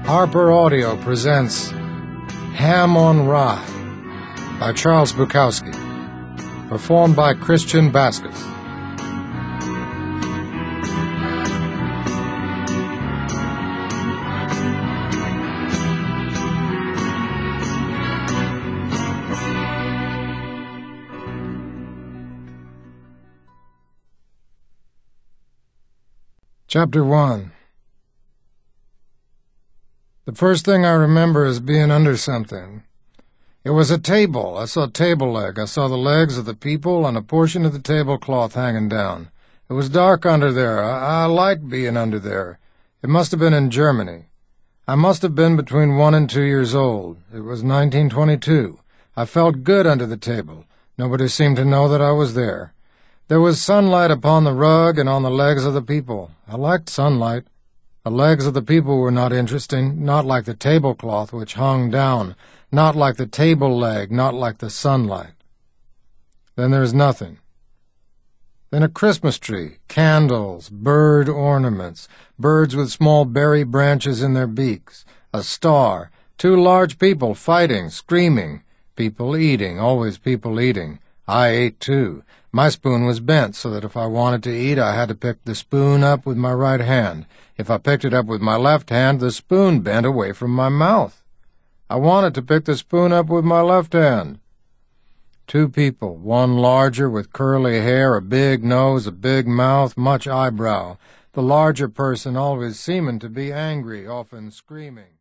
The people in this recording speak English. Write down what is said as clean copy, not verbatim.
Harper Audio presents Ham on Rye by Charles Bukowski, performed by Christian Vasquez. Chapter 1. The first thing I remember is being under something. It was a table. I saw table leg. I saw the legs of the people and a portion of the tablecloth hanging down. It was dark under there. I liked being under there. It must have been in Germany. I must have been between 1 and 2 years old. It was 1922. I felt good under the table. Nobody seemed to know that I was there. There was sunlight upon the rug and on the legs of the people. I liked sunlight. The legs of the people were not interesting, not like the tablecloth which hung down, not like the table leg, not like the sunlight. Then there's nothing. Then a Christmas tree, candles, bird ornaments, birds with small berry branches in their beaks, a star, 2 large people fighting, screaming, people eating, always people eating. I ate too. My spoon was bent so that if I wanted to eat, I had to pick the spoon up with my right hand. If I picked it up with my left hand, the spoon bent away from my mouth. I wanted to pick the spoon up with my left hand. 2 people, one larger with curly hair, a big nose, a big mouth, much eyebrow. The larger person always seeming to be angry, often screaming.